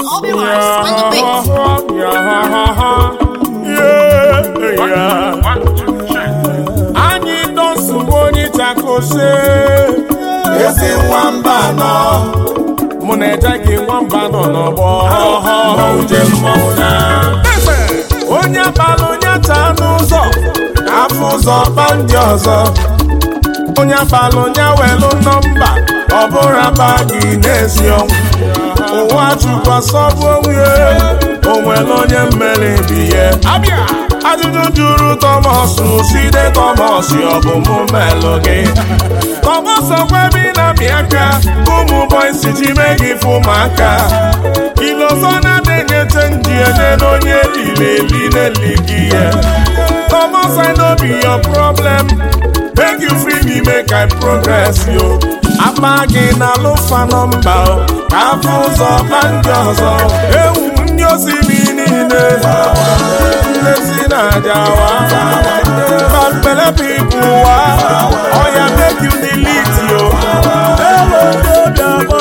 Anyị dọsụonye chakose ezi nwamba nọ mụ na-eje gị nwamba nọ n'ọgbọ uje mmọnwụ na onye abalị onye taa n'ụzọ afọ ụzọ kpa ndị ọzọ onye abalị onye welu nọmba ọ bụrụ aba gị n'ezi ọnwụ ụwa chukwu asọbụ onwe onwere onye mmeri bi ya ajụjụ juru Thomas side Thomas ọ bụ mụ melụ gị Thomas okwebi na miaka ụmụ boys ji mee gị fụmaka iloso na-adịghị chenji enye n'onye lileli n'eli gị ya Thomas I know be your problem make you free me make I progress yo akpa gị na alụfa nọmba ka afọ ụzọ ma ndị ọzọ ewu ndị osimiri niile nlesi na ajawa bambele pipu wa oya make you delete yo ewu obiabo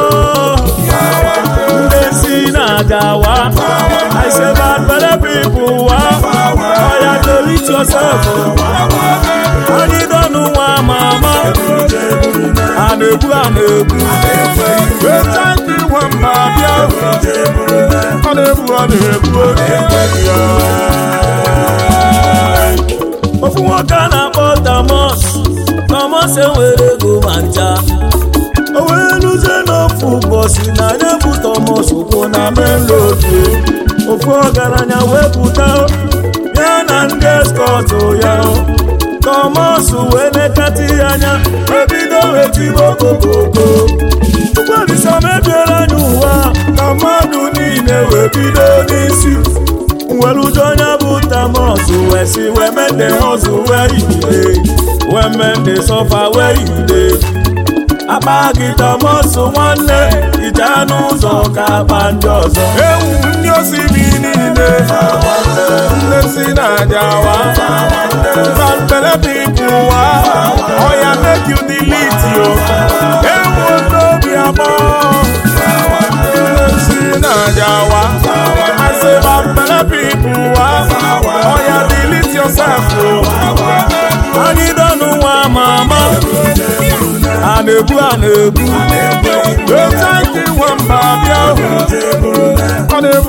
nlesi na ajawa I say bambele pipu wa oya delete yourself anyị dọnụ nwa mama anebu weta ndị nwamba bịa anebu ofu nwoke a na-akpọ Thomas enwere ego ma ncha o wee luzie n'ofu ụbọchị na anya bụ Thomas ụkwụ na main road ofu ọgaranya wepụta ya na ndị escort ya Thomas wee nekati anya ebido etibo kokoko ụgbọelisa mebiela anya ụwa ka mmadụ niile wee bido n'isi weludo onye bụ Thomas wee si wee mende hustle where you dey wee mende suffer where you dey akpa gị Thomas nwanne ije n'ụzọ ka akpa ndị ọzọ ewu ndị osimiri niile nlesi na ajawa bambele pipu wa oya make you delete yo ewu obiabo nlesi na ajawa I say bambele pipu wa oya delete yourself yo anyị dọnụ nwa mama anebu weta ndị nwamba bịa anebu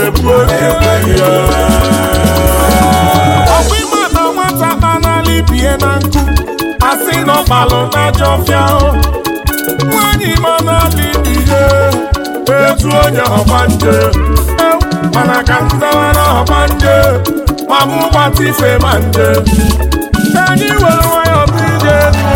ọkwa ịma na nwata kpanali bie na nkụ asị n'ọkpalụ na jọfịa nwanyị manali ihe etu onye ọgbanje mana ka ndawara ọgbanje ma mụ gbata ife ma nje ka anyị were nwayọ bije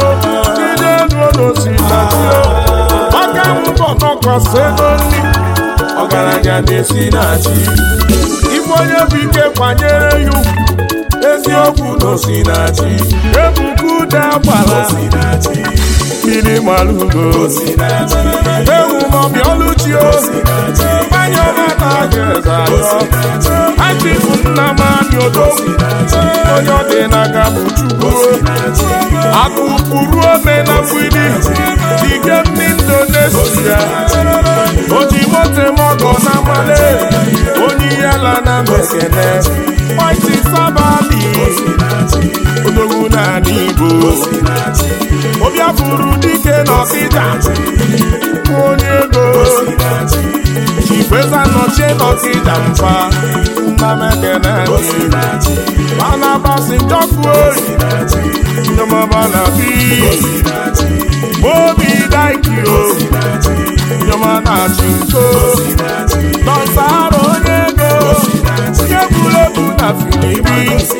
maka mbọ nọkọsị ego nri ọgaranya na-esi na-achị ife onye bụ ike kwanyere ya ugwu eziokwu n'osi na-achị ebuku ude agbara mmiri malugo ewu maọbụ ọlụchio mmanya ọma na-aga eze achịfụ nna m amị odo onye ọ dị n'aka bụ Chukwu akụkpụrụ ome na mgbidi ike ndị Indonesia oji mote mọgọ na male onye ihe ala na mekene Whitey Sabali odogwu n'ala Igbo obiafuru dike n'Ọkịja onye ego Chifeza nọchie n'Ọkịja mfa nnamekene Barnabas Njoku Nyamabana bi Obi Daikio Nyamana Chinko Nọnsaro onyego Yebulebu na Filibi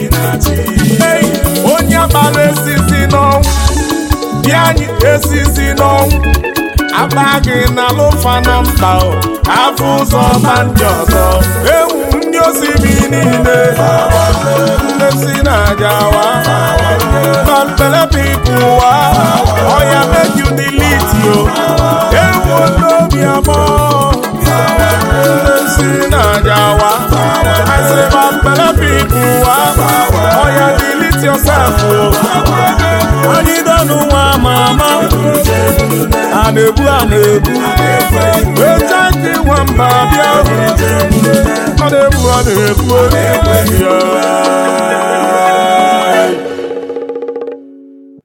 onye abalị esisi n'ọnwụ bịanyị esisi n'ọnwụ akpa gị na lụfa na mba afọ ụzọ ma ndị ọzọ ewu ndị osimiri niile nlesi na ajawa bambele pipu wa oya make you delete yo ewu obiabo nlesi na ajawa I say bambele pipu wa oya delete yourself anyị dọnụ nwa mama anebu weta ndị nwamba bịa ọ na-egbu ọ na-egbu ya